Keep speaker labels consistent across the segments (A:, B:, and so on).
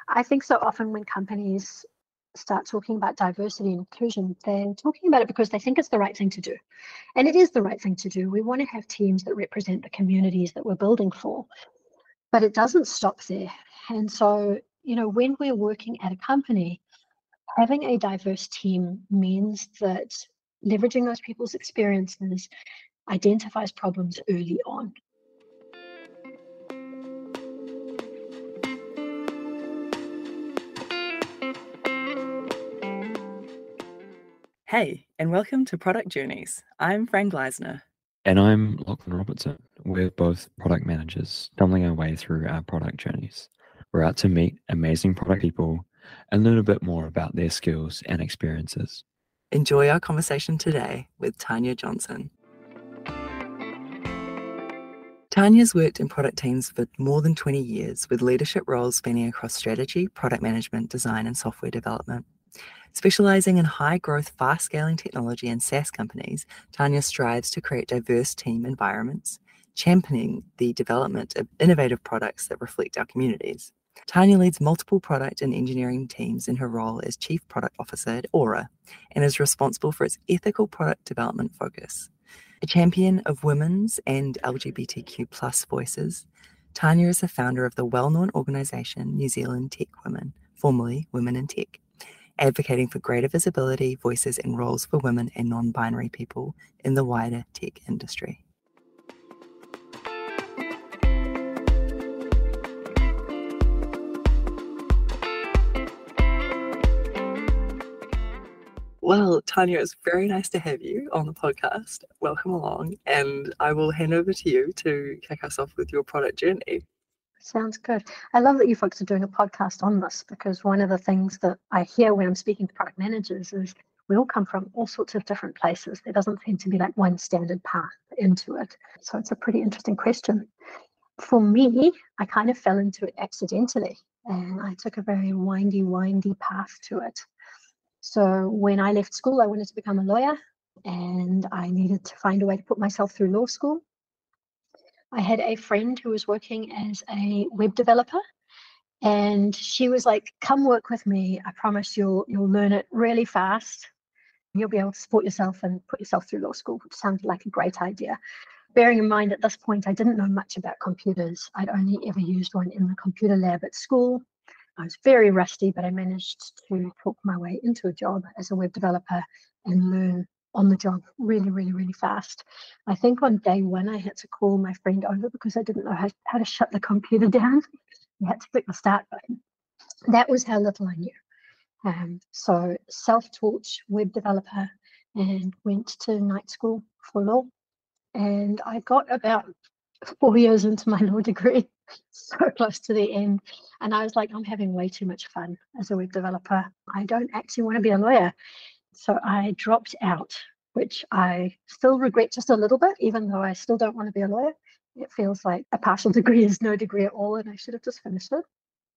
A: I think so often when companies start talking about diversity and inclusion, they're talking about it because they think it's the right thing to do. And it is the right thing to do. We want to have teams that represent the communities that we're building for, but it doesn't stop there. And so, when we're working at a company, having a diverse team means that leveraging those people's experiences identifies problems early on.
B: Hey, and welcome to Product Journeys. I'm Fran Gleisner.
C: And I'm Lachlan Robertson. We're both product managers stumbling our way through our product journeys. We're out to meet amazing product people and learn a bit more about their skills and experiences.
B: Enjoy our conversation today with Tanya Johnson. Tanya's worked in product teams for more than 20 years with leadership roles spanning across strategy, product management, design, and software development. Specializing in high-growth, fast-scaling technology and SaaS companies, Tanya strives to create diverse team environments, championing the development of innovative products that reflect our communities. Tanya leads multiple product and engineering teams in her role as Chief Product Officer at Aura and is responsible for its ethical product development focus. A champion of women's and LGBTQ+ voices, Tanya is the founder of the well-known organisation New Zealand Tech Women, formerly Women in Tech, advocating for greater visibility, voices, and roles for women and non-binary people in the wider tech industry. Well, Tanya, it's very nice to have you on the podcast. Welcome along, and I will hand over to you to kick us off with your product journey.
A: Sounds good. I love that you folks are doing a podcast on this, because one of the things that I hear when I'm speaking to product managers is we all come from all sorts of different places. There doesn't seem to be like one standard path into it. So it's a pretty interesting question. For me, I kind of fell into it accidentally, and I took a very windy path to it. So when I left school, I wanted to become a lawyer, and I needed to find a way to put myself through law school. I had a friend who was working as a web developer, and she was like, come work with me. I promise you'll learn it really fast. You'll be able to support yourself and put yourself through law school, which sounded like a great idea. Bearing in mind at this point, I didn't know much about computers. I'd only ever used one in the computer lab at school. I was very rusty, but I managed to talk my way into a job as a web developer and learn on the job really fast. I think on day one, I had to call my friend over because I didn't know how to shut the computer down. You had to click the start button. That was how little I knew. So self-taught web developer, and went to night school for law. And I got about 4 years into my law degree, so close to the end. And I was like, I'm having way too much fun as a web developer. I don't actually want to be a lawyer. So I dropped out, which I still regret just a little bit, even though I still don't want to be a lawyer. It feels like a partial degree is no degree at all, and I should have just finished it.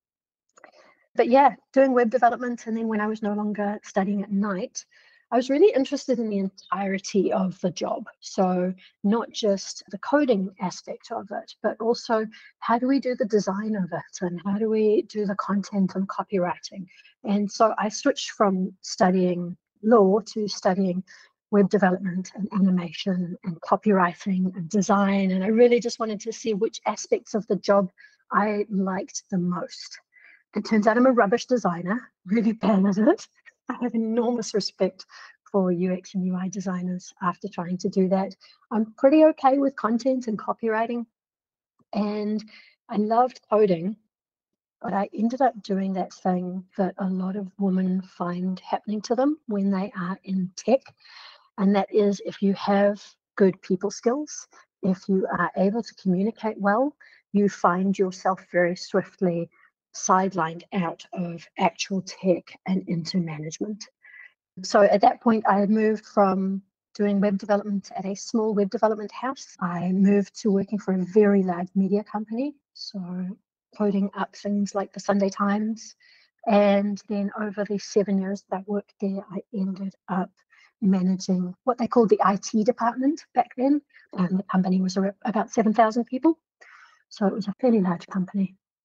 A: But yeah, doing web development. And then when I was no longer studying at night, I was really interested in the entirety of the job. So not just the coding aspect of it, but also how do we do the design of it, and how do we do the content and copywriting. And so I switched from studying law to studying web development and animation and copywriting and design. And I really just wanted to see which aspects of the job I liked the most. It turns out I'm a rubbish designer, really bad at it. I have enormous respect for UX and UI designers after trying to do that. I'm pretty okay with content and copywriting, and I loved coding, but I ended up doing that thing that a lot of women find happening to them when they are in tech, and that is, if you have good people skills, if you are able to communicate well, you find yourself very swiftly sidelined out of actual tech and into management. So at that point, I had moved from doing web development at a small web development house. I moved to working for a very large media company, so coding up things like the Sunday Times. And then over the 7 years that I worked there, I ended up managing what they called the IT department back then. And the company was about 7,000 people. So it was a fairly large company.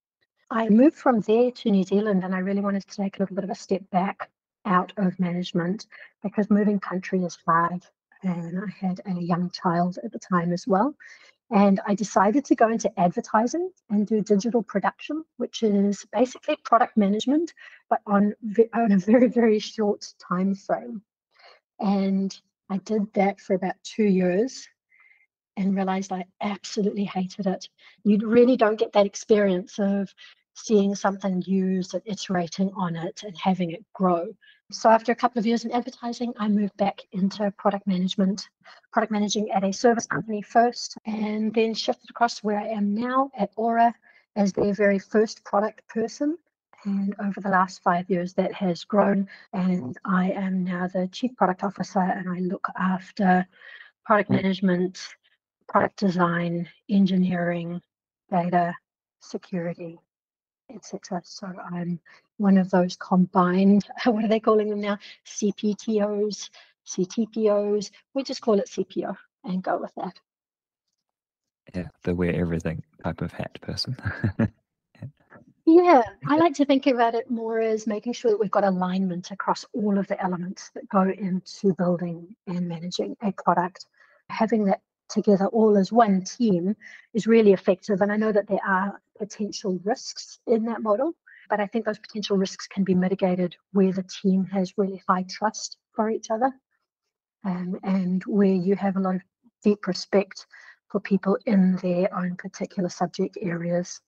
A: I moved from there to New Zealand, and I really wanted to take a little bit of a step back out of management because moving country is hard. And I had a young child at the time as well. And I decided to go into advertising and do digital production, which is basically product management, but on a very, very short time frame. And I did that for about 2 years and realized I absolutely hated it. You really don't get that experience of seeing something used and iterating on it and having it grow. So after a couple of years in advertising, I moved back into product management, product managing at a service company first, and then shifted across to where I am now at Aura as their very first product person. And over the last 5 years, that has grown, and I am now the Chief Product Officer, and I look after product management, product design, engineering, data, security, etc. So I'm one of those combined, what are they calling them now? CPTOs, CTPOs. We just call it CPO and go with that.
C: Yeah, the wear everything type of hat person.
A: Yeah, I like to think about it more as making sure that we've got alignment across all of the elements that go into building and managing a product. Having that together all as one team is really effective. And I know that there are potential risks in that model, but I think those potential risks can be mitigated where the team has really high trust for each other, and where you have a lot of deep respect for people in their own particular subject areas.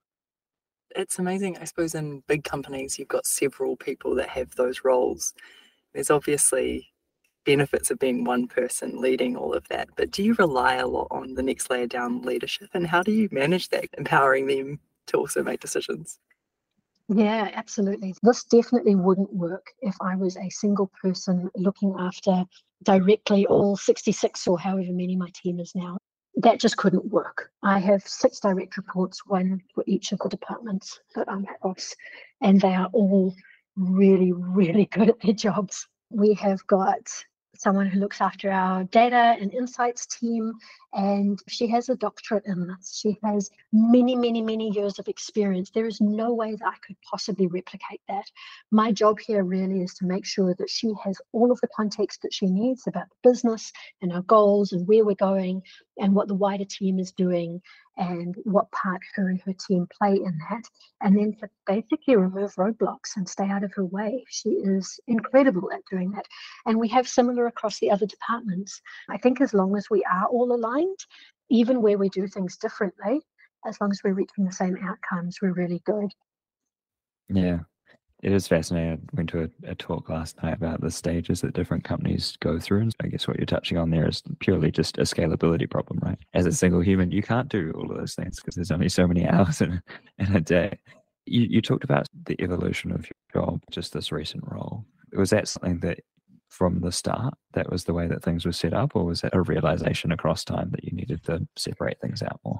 B: It's amazing. I suppose in big companies, you've got several people that have those roles. There's obviously benefits of being one person leading all of that, but do you rely a lot on the next layer down leadership, and how do you manage that, empowering them to also make decisions?
A: Yeah, absolutely. This definitely wouldn't work if I was a single person looking after directly all 66 or however many my team is now. That just couldn't work. I have 6 direct reports, one for each of the departments that I'm across, and they are all really, really good at their jobs. We have got someone who looks after our data and insights team, and she has a doctorate in this. She has many, many, many years of experience. There is no way that I could possibly replicate that. My job here really is to make sure that she has all of the context that she needs about the business and our goals and where we're going and what the wider team is doing and what part her and her team play in that, and then to basically remove roadblocks and stay out of her way. She is incredible at doing that. And we have similar across the other departments. I think as long as we are all aligned, even where we do things differently, as long as we're reaching the same outcomes, we're really good.
C: Yeah, it is fascinating. I went to a talk last night about the stages that different companies go through. And I guess what you're touching on there is purely just a scalability problem, right? As a single human, you can't do all of those things because there's only so many hours in a day. You talked about the evolution of your job, just this recent role. Was that something that from the start, that was the way that things were set up, or was that a realization across time that you needed to separate things out more?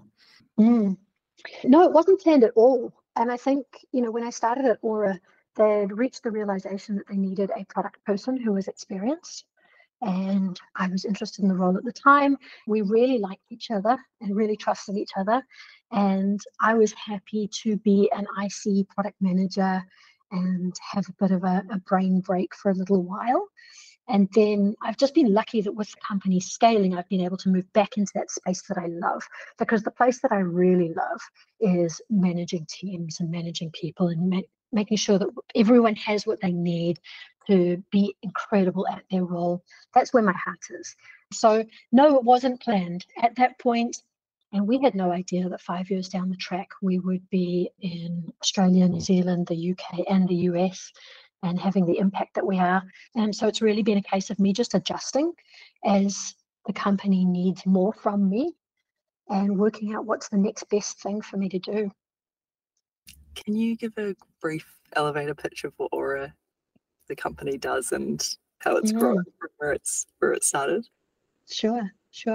A: No, it wasn't planned at all. And I think, when I started at Aura, they'd reached the realization that they needed a product person who was experienced. And I was interested in the role at the time. We really liked each other and really trusted each other. And I was happy to be an IC product manager and have a bit of a brain break for a little while. And then I've just been lucky that with the company scaling, I've been able to move back into that space that I love, because the place that I really love is managing teams and managing people and making sure that everyone has what they need to be incredible at their role. That's where my heart is. So no, it wasn't planned at that point. And we had no idea that 5 years down the track, we would be in Australia, New Zealand, the UK and the US, and having the impact that we are. And so it's really been a case of me just adjusting as the company needs more from me and working out what's the next best thing for me to do.
B: Can you give a brief elevator pitch of what Aura, the company, does and how it's grown from where it started?
A: Sure.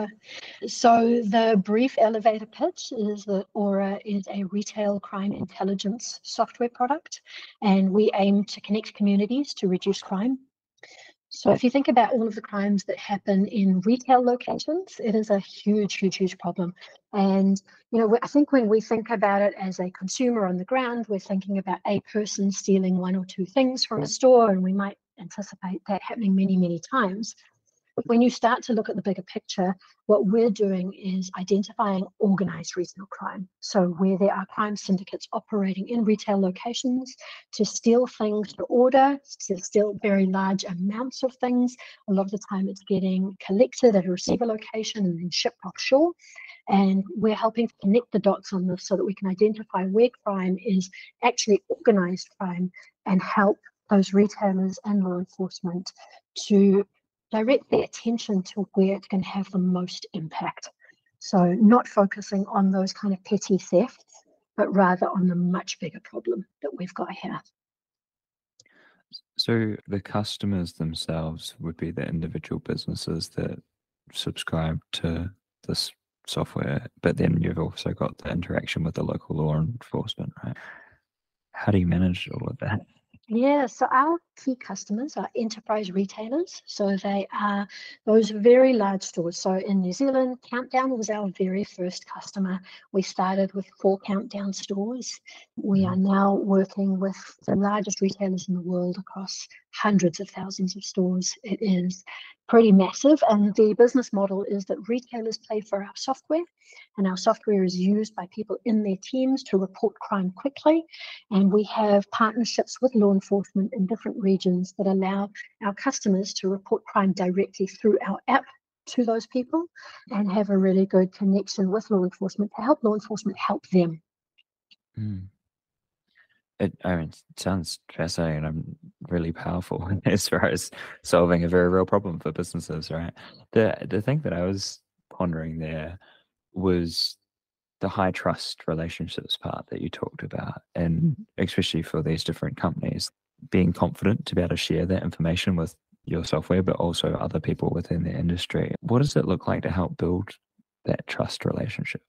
A: So the brief elevator pitch is that Aura is a retail crime intelligence software product, and we aim to connect communities to reduce crime. So if you think about all of the crimes that happen in retail locations, it is a huge, huge, huge problem. And, I think when we think about it as a consumer on the ground, we're thinking about a person stealing one or two things from a store, and we might anticipate that happening many, many times. But when you start to look at the bigger picture, what we're doing is identifying organized retail crime. So where there are crime syndicates operating in retail locations to steal things to order, to steal very large amounts of things. A lot of the time it's getting collected at a receiver location and then shipped offshore. And we're helping to connect the dots on this so that we can identify where crime is actually organized crime and help those retailers and law enforcement to direct their attention to where it can have the most impact. So not focusing on those kind of petty thefts, but rather on the much bigger problem that we've got here.
C: So the customers themselves would be the individual businesses that subscribe to this software, but then you've also got the interaction with the local law enforcement, right? How do you manage all of that?
A: Yeah, so our key customers are enterprise retailers. So they are those very large stores. So in New Zealand, Countdown was our very first customer. We started with 4 Countdown stores. We are now working with the largest retailers in the world across hundreds of thousands of stores. It is pretty massive. And the business model is that retailers pay for our software, and our software is used by people in their teams to report crime quickly. And we have partnerships with law enforcement in different regions that allow our customers to report crime directly through our app to those people and have a really good connection with law enforcement to help law enforcement help them.
C: It sounds fascinating and really powerful as far as solving a very real problem for businesses, right? The thing that I was pondering there was the high trust relationships part that you talked about, and especially for these different companies, being confident to be able to share that information with your software, but also other people within the industry. What does it look like to help build that trust relationship?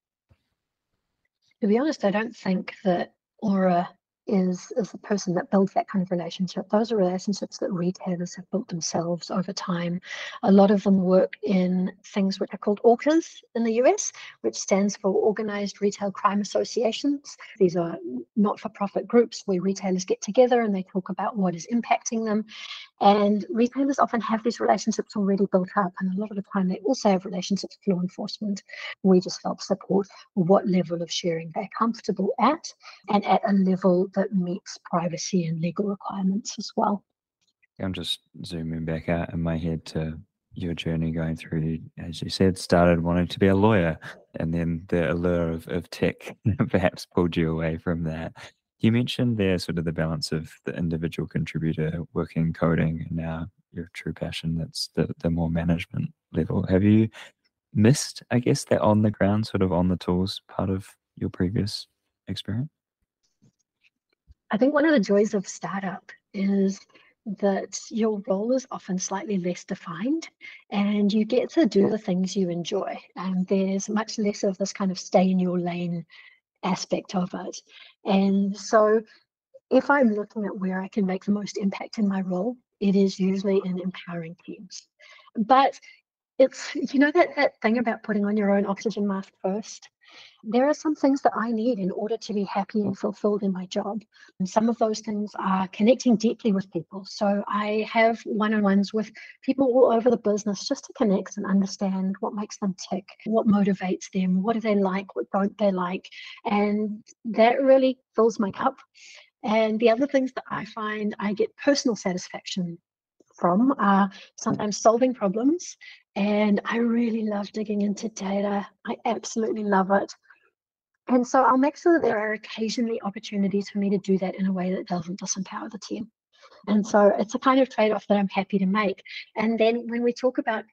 A: To be honest, I don't think that Aura is the person that builds that kind of relationship. Those are relationships that retailers have built themselves over time. A lot of them work in things which are called ORCAs in the US, which stands for Organized Retail Crime Associations. These are not-for-profit groups where retailers get together and they talk about what is impacting them. And retailers often have these relationships already built up, and a lot of the time they also have relationships with law enforcement. We just help support what level of sharing they're comfortable at, and at a level that meets privacy and legal requirements as well.
C: I'm just zooming back out in my head to your journey going through, as you said, started wanting to be a lawyer, and then the allure of tech perhaps pulled you away from that. You mentioned there sort of the balance of the individual contributor working coding, and now your true passion, that's the more management level. Have you missed, I guess, that on the ground, sort of on the tools part of your previous experience?
A: I think one of the joys of startup is that your role is often slightly less defined and you get to do the things you enjoy. And there's much less of this kind of stay in your lane aspect of it. And so if I'm looking at where I can make the most impact in my role, it is usually in empowering teams. But it's, that thing about putting on your own oxygen mask first. There are some things that I need in order to be happy and fulfilled in my job. And some of those things are connecting deeply with people. So I have one-on-ones with people all over the business just to connect and understand what makes them tick, what motivates them, what do they like, what don't they like. And that really fills my cup. And the other things that I find I get personal satisfaction from are sometimes solving problems. And I really love digging into data. I absolutely love it. And so I'll make sure that there are occasionally opportunities for me to do that in a way that doesn't disempower the team. And so it's a kind of trade-off that I'm happy to make. And then when we talk about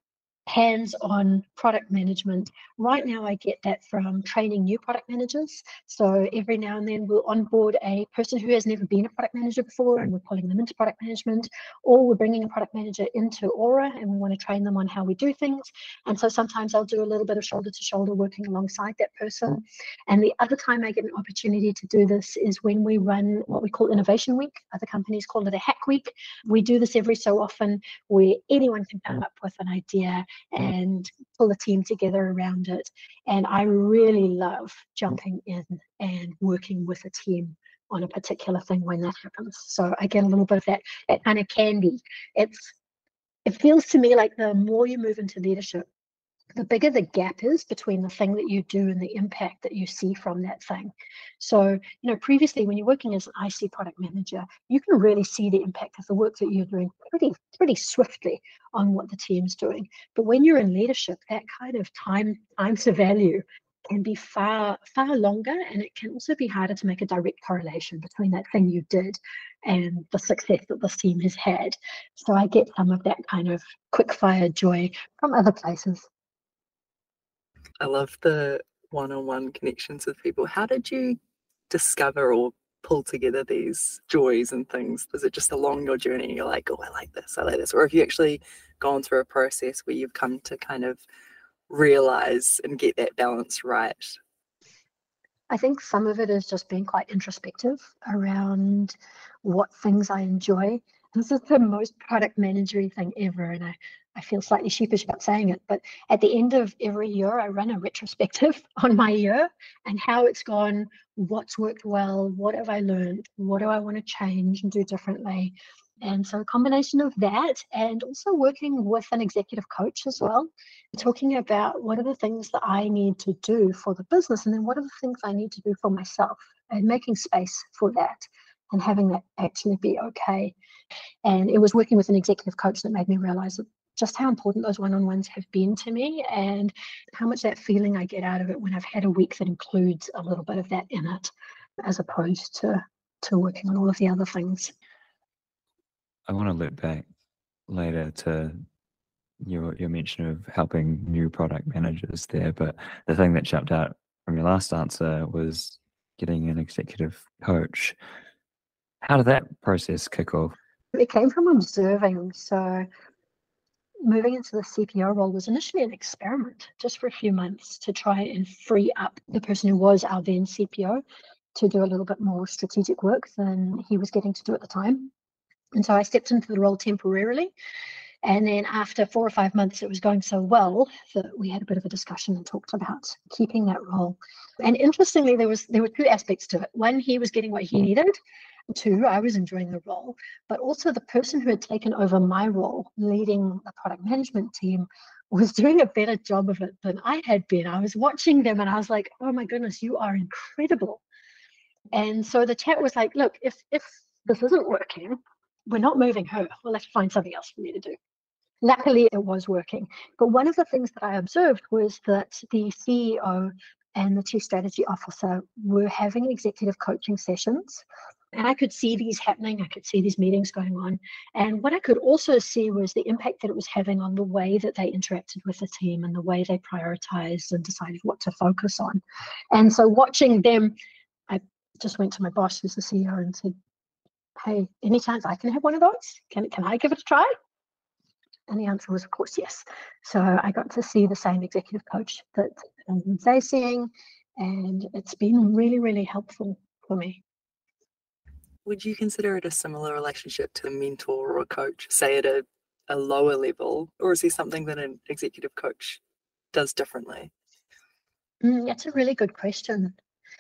A: hands-on product management. Right now, I get that from training new product managers. So every now and then we'll onboard a person who has never been a product manager before, and we're pulling them into product management, or we're bringing a product manager into Aura and we want to train them on how we do things. And so sometimes I'll do a little bit of shoulder to shoulder working alongside that person. And the other time I get an opportunity to do this is when we run what we call Innovation Week. Other companies call it a Hack Week. We do this every so often where anyone can come up with an idea and pull a team together around it. And I really love jumping in and working with a team on a particular thing when that happens. So I get a little bit of that kind of candy. It feels to me like the more you move into leadership, the bigger the gap is between the thing that you do and the impact that you see from that thing. So, previously when you're working as an IC product manager, you can really see the impact of the work that you're doing pretty swiftly on what the team's doing. But when you're in leadership, that kind of time to value can be far, far longer, and it can also be harder to make a direct correlation between that thing you did and the success that this team has had. So I get some of that kind of quick fire joy from other places.
B: I love the one-on-one connections with people. How did you discover or pull together these joys and things? Was it just along your journey you're like, oh, I like this, or have you actually gone through a process where you've come to kind of realize and get that balance right?
A: I think some of it is just being quite introspective around what things I enjoy. This is the most product managery thing ever, and I feel slightly sheepish about saying it, but at the end of every year, I run a retrospective on my year and how it's gone, what's worked well, what have I learned, what do I want to change and do differently. And so a combination of that and also working with an executive coach as well, talking about what are the things that I need to do for the business and then what are the things I need to do for myself, and making space for that and having that actually be okay. And it was working with an executive coach that made me realize just how important those one-on-ones have been to me and how much that feeling I get out of it when I've had a week that includes a little bit of that in it, as opposed to working on all of the other things.
C: I want to loop back later to your mention of helping new product managers there, but the thing that jumped out from your last answer was getting an executive coach. How did that process kick off?
A: It came from observing. So moving into the CPO role was initially an experiment just for a few months to try and free up the person who was our then CPO to do a little bit more strategic work than he was getting to do at the time. And so I stepped into the role temporarily. And then after 4 or 5 months, it was going so well that we had a bit of a discussion and talked about keeping that role. And interestingly, there were 2 aspects to it. One, he was getting what he needed. 2, I was enjoying the role, but also the person who had taken over my role, leading the product management team, was doing a better job of it than I had been. I was watching them and I was like, oh my goodness, you are incredible. And so the chat was like, look, if this isn't working, we're not moving her. We'll have to find something else for me to do. Luckily, it was working. But one of the things that I observed was that the CEO and the Chief Strategy Officer were having executive coaching sessions. And I could see these happening. I could see these meetings going on. And what I could also see was the impact that it was having on the way that they interacted with the team and the way they prioritized and decided what to focus on. And so watching them, I just went to my boss, who's the CEO, and said, hey, any chance I can have one of those? Can I give it a try? And the answer was, of course, yes. So I got to see the same executive coach that they're seeing, and it's been really, really helpful for me.
B: Would you consider it a similar relationship to a mentor or a coach, say at a lower level, or is there something that an executive coach does differently?
A: That's a really good question.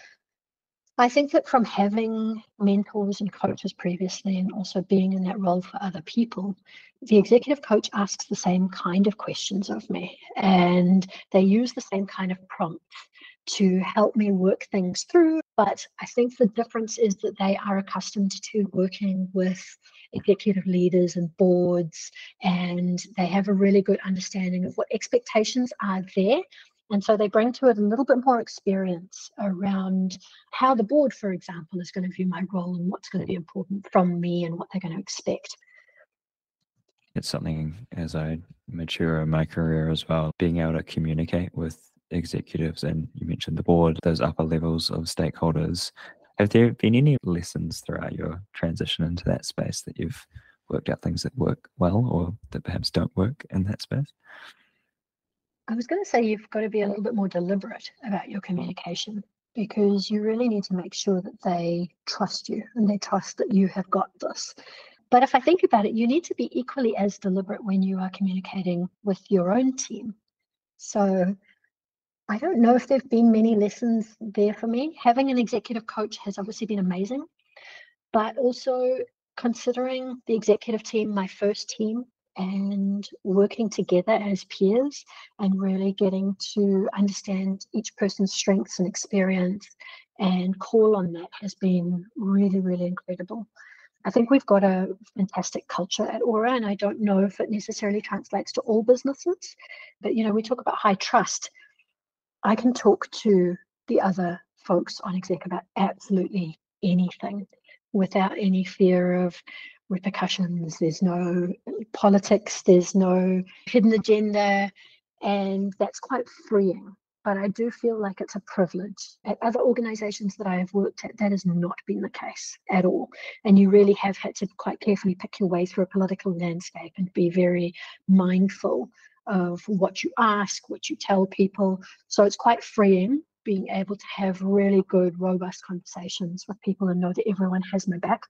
A: I think that from having mentors and coaches previously and also being in that role for other people, the executive coach asks the same kind of questions of me, and they use the same kind of prompts to help me work things through. But I think the difference is that they are accustomed to working with executive leaders and boards, and they have a really good understanding of what expectations are there. And so they bring to it a little bit more experience around how the board, for example, is going to view my role and what's going to be important from me and what they're going to expect.
C: It's something as I mature in my career as well, being able to communicate with executives, and you mentioned the board, those upper levels of stakeholders. Have there been any lessons throughout your transition into that space that you've worked out things that work well or that perhaps don't work in that space?
A: I was going to say you've got to be a little bit more deliberate about your communication, because you really need to make sure that they trust you and they trust that you have got this. But if I think about it, you need to be equally as deliberate when you are communicating with your own team. So I don't know if there have been many lessons there for me. Having an executive coach has obviously been amazing, but also considering the executive team, my first team, and working together as peers and really getting to understand each person's strengths and experience and call on that has been really, really incredible. I think we've got a fantastic culture at Aura, and I don't know if it necessarily translates to all businesses, but we talk about high trust. I can talk to the other folks on exec about absolutely anything without any fear of repercussions. There's no politics, there's no hidden agenda, and that's quite freeing. But I do feel like it's a privilege. At other organizations that I have worked at, that has not been the case at all. And you really have had to quite carefully pick your way through a political landscape and be very mindful of what you ask, what you tell people. So it's quite freeing being able to have really good, robust conversations with people and know that everyone has my back.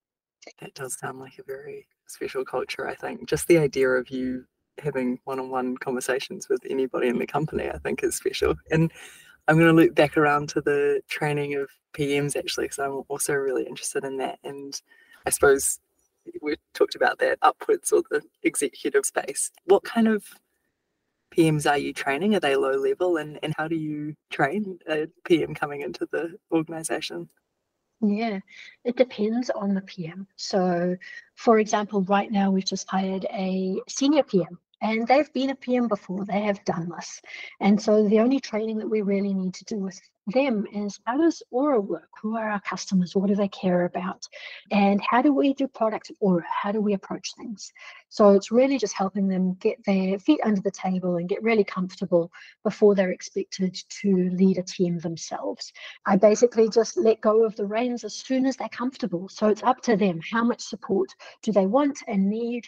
B: That does sound like a very special culture, I think. Just the idea of you having one-on-one conversations with anybody in the company, I think is special. And I'm going to loop back around to the training of PMs actually, because I'm also really interested in that. And I suppose we talked about that upwards or the executive space. What kind of PMs are you training? Are they low level? And how do you train a PM coming into the organisation?
A: Yeah, it depends on the PM. So, for example, right now we've just hired a senior PM, and they've been a PM before, they have done this. And so the only training that we really need to do with them is, how does Aura work? Who are our customers? What do they care about? And how do we do product at Aura? How do we approach things? So it's really just helping them get their feet under the table and get really comfortable before they're expected to lead a team themselves. I basically just let go of the reins as soon as they're comfortable. So it's up to them. How much support do they want and need?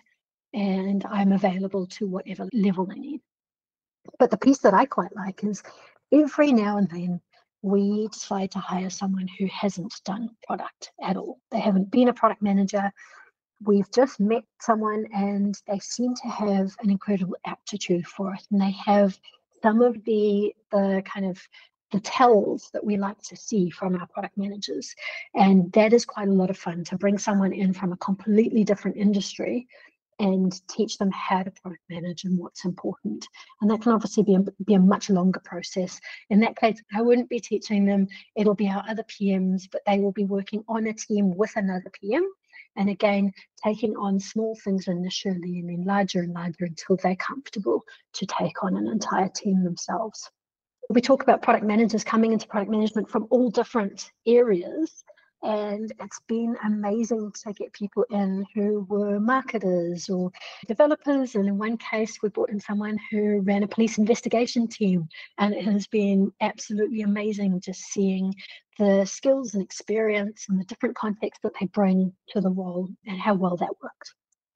A: And I'm available to whatever level they need. But the piece that I quite like is every now and then we decide to hire someone who hasn't done product at all. They haven't been a product manager. We've just met someone and they seem to have an incredible aptitude for it. And they have some of the kind of the tells that we like to see from our product managers. And that is quite a lot of fun to bring someone in from a completely different industry and teach them how to product manage and what's important. And that can obviously be a much longer process. In that case, I wouldn't be teaching them, it'll be our other PMs, but they will be working on a team with another PM. And again, taking on small things initially and then larger and larger until they're comfortable to take on an entire team themselves. We talk about product managers coming into product management from all different areas. And it's been amazing to get people in who were marketers or developers. And in one case, we brought in someone who ran a police investigation team. And it has been absolutely amazing just seeing the skills and experience and the different contexts that they bring to the role and how well that works.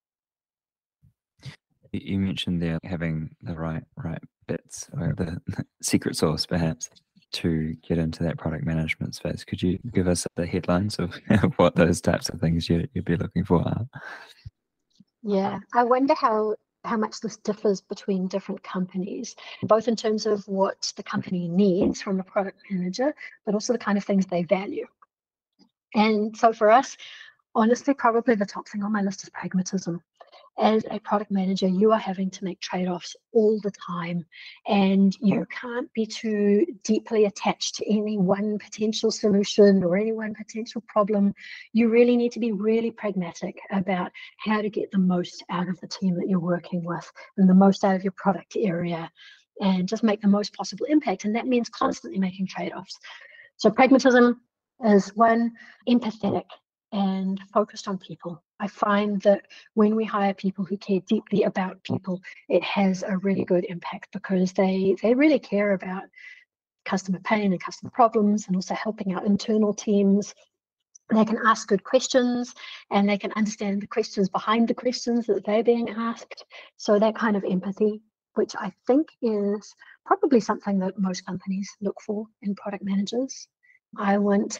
C: You mentioned there having the right bits, or the secret sauce perhaps, to get into that product management space. Could you give us the headlines of what those types of things you'd be looking for are?
A: Yeah, I wonder how much this differs between different companies, both in terms of what the company needs from a product manager, but also the kind of things they value. And so for us, honestly, probably the top thing on my list is pragmatism. As a product manager, you are having to make trade-offs all the time, and you can't be too deeply attached to any one potential solution or any one potential problem. You really need to be really pragmatic about how to get the most out of the team that you're working with and the most out of your product area and just make the most possible impact. And that means constantly making trade-offs. So pragmatism is one, empathetic. and focused on people. I find that when we hire people who care deeply about people, it has a really good impact because they really care about customer pain and customer problems, and also helping out internal teams. They can ask good questions, and they can understand the questions behind the questions that they're being asked. So that kind of empathy, which I think is probably something that most companies look for in product managers. I want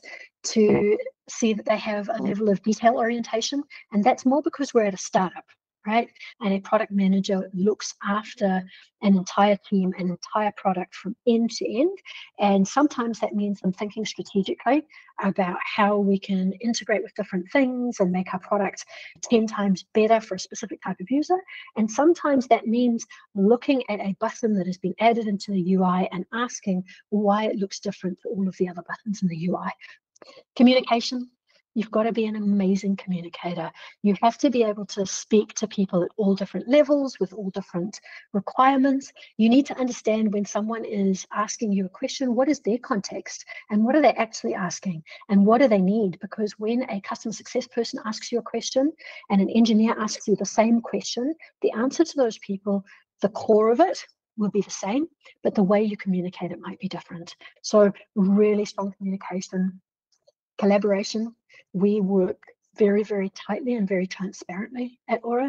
A: to see that they have a level of detail orientation, and that's more because we're at a startup, right? And a product manager looks after an entire team, an entire product from end to end. And sometimes that means them thinking strategically about how we can integrate with different things and make our product 10 times better for a specific type of user. And sometimes that means looking at a button that has been added into the UI and asking why it looks different to all of the other buttons in the UI. Communication. You've got to be an amazing communicator. You have to be able to speak to people at all different levels with all different requirements. You need to understand when someone is asking you a question, what is their context and what are they actually asking and what do they need? Because when a customer success person asks you a question and an engineer asks you the same question, the answer to those people, the core of it will be the same, but the way you communicate it might be different. So really strong communication. Collaboration. We work very, very tightly and very transparently at Aura.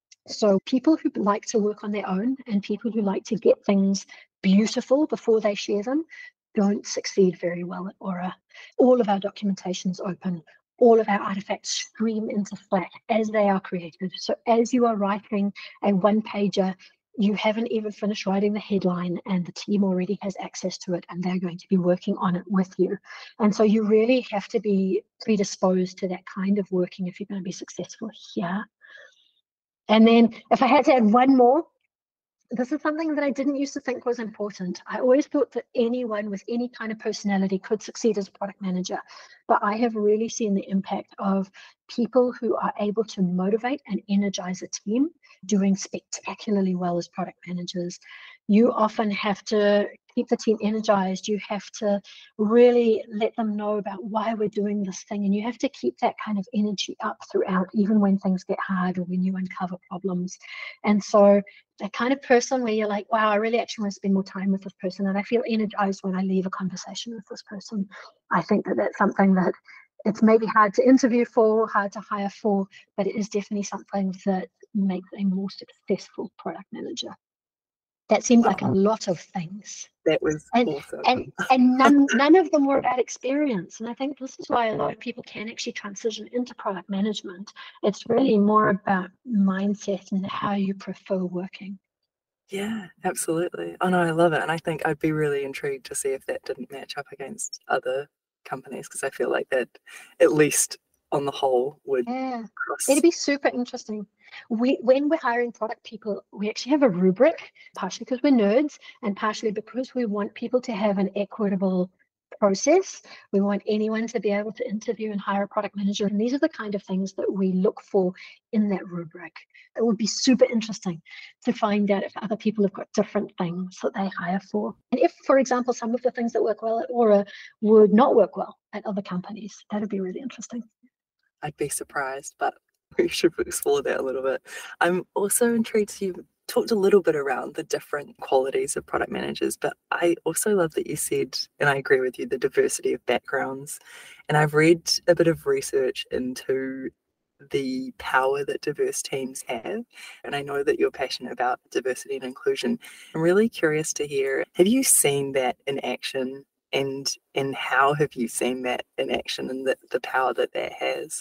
A: So people who like to work on their own and people who like to get things beautiful before they share them don't succeed very well at Aura. All of our documentation is open. All of our artifacts stream into Slack as they are created. So as you are writing a one-pager, you haven't even finished writing the headline and the team already has access to it and they're going to be working on it with you. And so you really have to be predisposed to that kind of working if you're going to be successful here. And then if I had to add one more, this is something that I didn't used to think was important. I always thought that anyone with any kind of personality could succeed as a product manager, but I have really seen the impact of people who are able to motivate and energize a team doing spectacularly well as product managers. You often have to keep the team energized. You have to really let them know about why we're doing this thing. And you have to keep that kind of energy up throughout, even when things get hard or when you uncover problems. And so that kind of person where you're like, wow, I really actually want to spend more time with this person. And I feel energized when I leave a conversation with this person. I think that that's something that it's maybe hard to interview for, hard to hire for, but it is definitely something that makes a more successful product manager. That seemed like a lot of things.
B: That was
A: And
B: awesome.
A: and none of them were about experience. And I think this is why a lot of people can actually transition into product management. It's really more about mindset and how you prefer working.
B: Yeah, absolutely. Oh no, I love it. And I think I'd be really intrigued to see if that didn't match up against other companies, because I feel like that, at least on the whole, would
A: Yeah,
B: cross.
A: it'd be super interesting. When we're hiring product people, we actually have a rubric, partially because we're nerds and partially because we want people to have an equitable process. We want anyone to be able to interview and hire a product manager. And these are the kind of things that we look for in that rubric. It would be super interesting to find out if other people have got different things that they hire for. And if, for example, some of the things that work well at Aura would not work well at other companies, that would be really interesting.
B: I'd be surprised, but we should explore that a little bit. I'm also intrigued. You talked a little bit around the different qualities of product managers, but I also love that you said, and I agree with you, the diversity of backgrounds. And I've read a bit of research into the power that diverse teams have. And I know that you're passionate about diversity and inclusion. I'm really curious to hear, have you seen that in action? And how have you seen that in action and the power that has?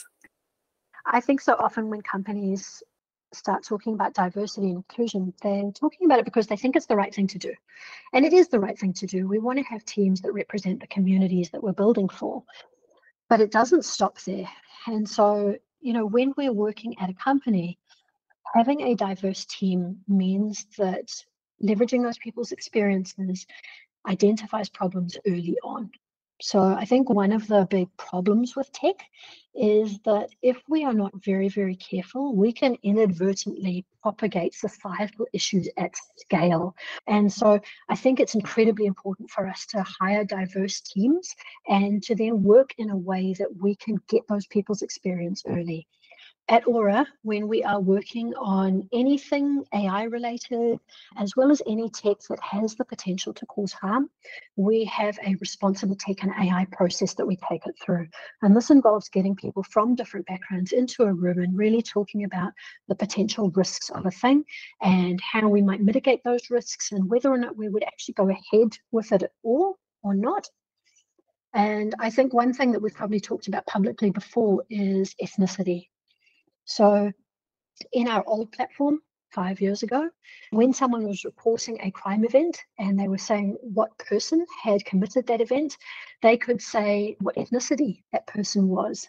A: I think so often when companies start talking about diversity and inclusion, they're talking about it because they think it's the right thing to do. And it is the right thing to do. We want to have teams that represent the communities that we're building for. But it doesn't stop there. And so, when we're working at a company, having a diverse team means that leveraging those people's experiences identifies problems early on. So I think one of the big problems with tech is that if we are not very, very careful, we can inadvertently propagate societal issues at scale. And so I think it's incredibly important for us to hire diverse teams and to then work in a way that we can get those people's experience early. At Aura, when we are working on anything AI related, as well as any tech that has the potential to cause harm, we have a responsible tech and AI process that we take it through. And this involves getting people from different backgrounds into a room and really talking about the potential risks of a thing and how we might mitigate those risks and whether or not we would actually go ahead with it at all or not. And I think one thing that we've probably talked about publicly before is ethnicity. So in our old platform 5 years ago, when someone was reporting a crime event and they were saying what person had committed that event, they could say what ethnicity that person was.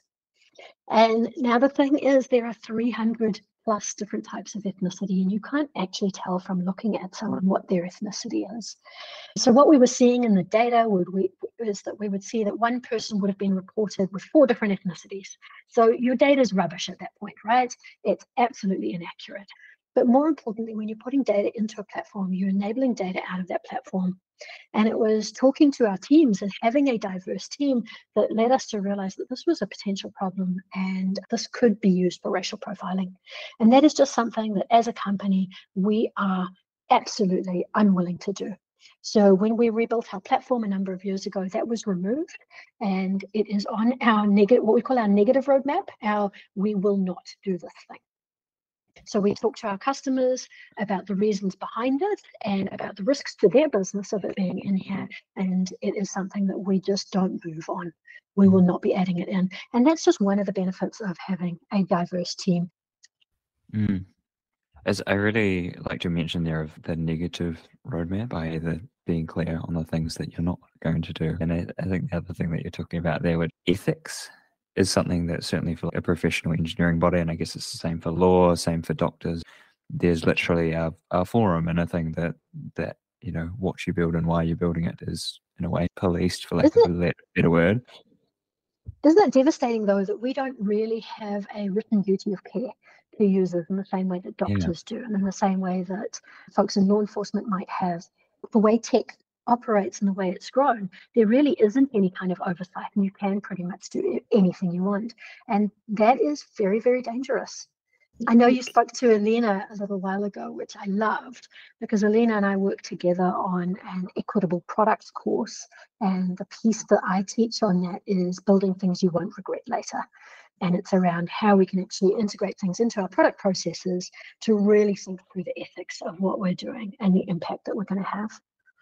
A: And now the thing is, there are 300 plus different types of ethnicity, and you can't actually tell from looking at someone what their ethnicity is. So what we were seeing in the data is that we would see that one person would have been reported with 4 different ethnicities. So your data is rubbish at that point, right? It's absolutely inaccurate. But more importantly, when you're putting data into a platform, you're enabling data out of that platform. And it was talking to our teams and having a diverse team that led us to realize that this was a potential problem and this could be used for racial profiling. And that is just something that as a company, we are absolutely unwilling to do. So when we rebuilt our platform a number of years ago, that was removed, and it is on our what we call our negative roadmap, our we will not do this thing. So we talk to our customers about the reasons behind it and about the risks to their business of it being in here. And it is something that we just don't move on. We will not be adding it in. And that's just one of the benefits of having a diverse team.
C: As I really like to mention there of the negative roadmap, by either being clear on the things that you're not going to do. And I think the other thing that you're talking about there with ethics is something that certainly for a professional engineering body, and I guess it's the same for law, same for doctors, there's literally a forum and a thing that what you build and why you're building it is in a way policed, for lack of a better word.
A: Isn't it devastating, though, that we don't really have a written duty of care to users in the same way that doctors do, and in the same way that folks in law enforcement might have? The way tech operates and the way it's grown, there really isn't any kind of oversight, and you can pretty much do anything you want. And that is very, very dangerous. I know you spoke to Alina a little while ago, which I loved, because Alina and I work together on an equitable products course. And the piece that I teach on that is building things you won't regret later. And it's around how we can actually integrate things into our product processes to really think through the ethics of what we're doing and the impact that we're going to have.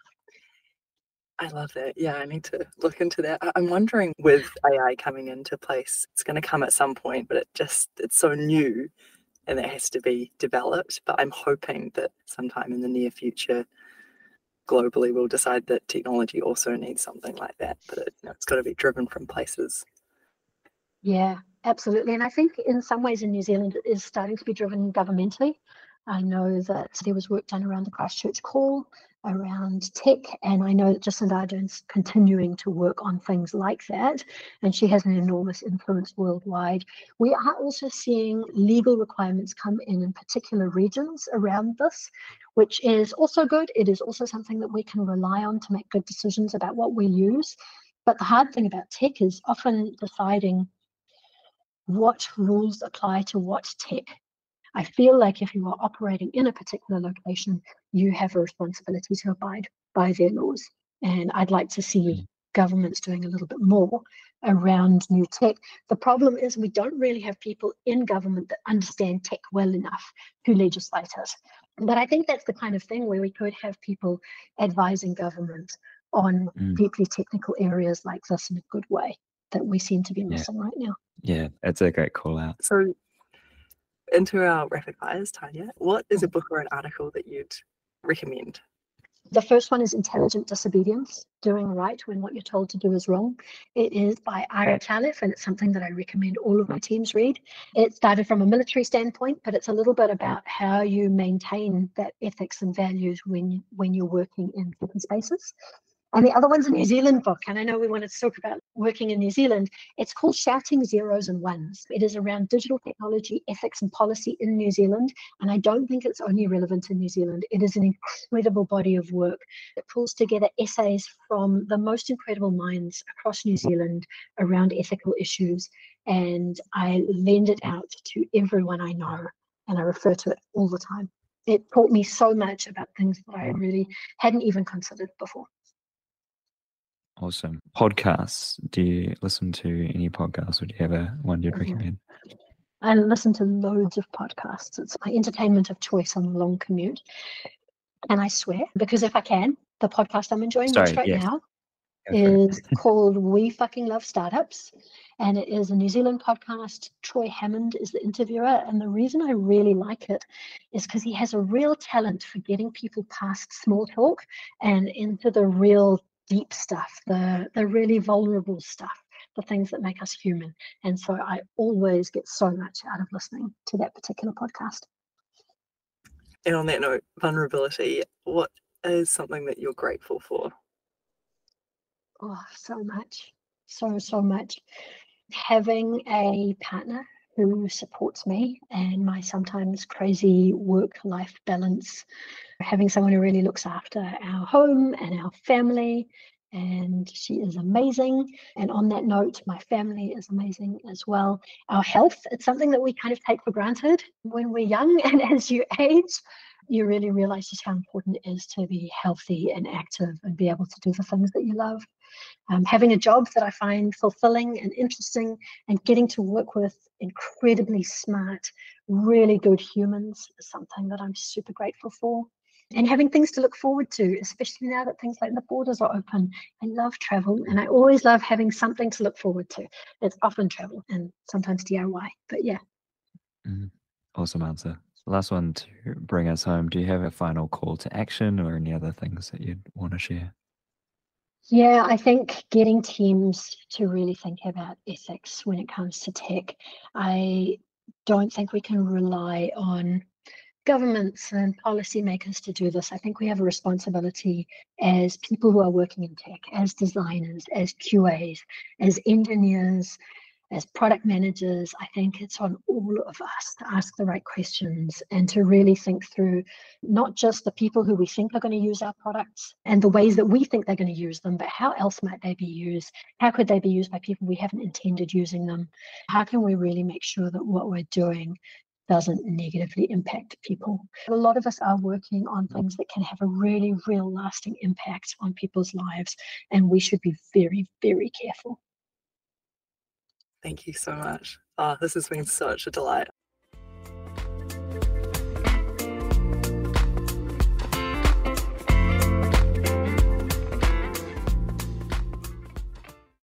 B: I love that. Yeah, I need to look into that. I'm wondering, with AI coming into place, it's going to come at some point, but it's so new and it has to be developed. But I'm hoping that sometime in the near future, globally, we'll decide that technology also needs something like that. But it's got to be driven from places.
A: Yeah, absolutely. And I think in some ways in New Zealand, it is starting to be driven governmentally. I know that there was work done around the Christchurch Call, around tech, and I know that Jacinda Ardern's continuing to work on things like that, and she has an enormous influence worldwide. We are also seeing legal requirements come in particular regions around this, which is also good. It is also something that we can rely on to make good decisions about what we use. But the hard thing about tech is often deciding what rules apply to what tech. I feel like if you are operating in a particular location, you have a responsibility to abide by their laws. And I'd like to see governments doing a little bit more around new tech. The problem is we don't really have people in government that understand tech well enough to legislate it. But I think that's the kind of thing where we could have people advising government on deeply technical areas like this in a good way that we seem to be missing right now.
C: Yeah, it's a great call out.
B: So into our rapid fires, Tanya, what is a book or an article that you'd recommend?
A: The first one is Intelligent Disobedience, Doing Right When What You're Told to Do Is Wrong. It is by Ari Khalif, and it's something that I recommend all of my teams read. It started from a military standpoint, but it's a little bit about how you maintain that ethics and values when you're working in different spaces. And the other one's a New Zealand book. And I know we wanted to talk about working in New Zealand. It's called Shouting Zeros and Ones. It is around digital technology, ethics and policy in New Zealand. And I don't think it's only relevant in New Zealand. It is an incredible body of work. It pulls together essays from the most incredible minds across New Zealand around ethical issues. And I lend it out to everyone I know. And I refer to it all the time. It taught me so much about things that I really hadn't even considered before.
C: Awesome. Podcasts. Do you listen to any podcasts, or do you have one you'd recommend?
A: I listen to loads of podcasts. It's my entertainment of choice on a long commute. And I swear, because if I can, the podcast I'm enjoying most right now is called We Fucking Love Startups. And it is a New Zealand podcast. Troy Hammond is the interviewer. And the reason I really like it is because he has a real talent for getting people past small talk and into the real deep stuff, the really vulnerable stuff, the things that make us human. And so I always get so much out of listening to that particular podcast.
B: And on that note, vulnerability, what is something that you're grateful for?
A: Oh, so much. So much. Having a partner who supports me and my sometimes crazy work-life balance, having someone who really looks after our home and our family, and she is amazing. And on that note, my family is amazing as well. Our health, it's something that we kind of take for granted when we're young, and as you age, you really realize just how important it is to be healthy and active and be able to do the things that you love. Having a job that I find fulfilling and interesting, and getting to work with incredibly smart, really good humans is something that I'm super grateful for. And having things to look forward to, especially now that things like the borders are open. I love travel, and I always love having something to look forward to. It's often travel and sometimes DIY, but yeah.
C: Awesome answer. Last one to bring us home. Do you have a final call to action or any other things that you'd want to share?
A: Yeah, I think getting teams to really think about ethics when it comes to tech. I don't think we can rely on governments and policymakers to do this. I think we have a responsibility as people who are working in tech, as designers, as QAs, as engineers, as product managers. I think it's on all of us to ask the right questions and to really think through not just the people who we think are going to use our products and the ways that we think they're going to use them, but how else might they be used? How could they be used by people we haven't intended using them? How can we really make sure that what we're doing doesn't negatively impact people? A lot of us are working on things that can have a really real lasting impact on people's lives, and we should be very, very careful.
B: Thank you so much. This has been such a delight.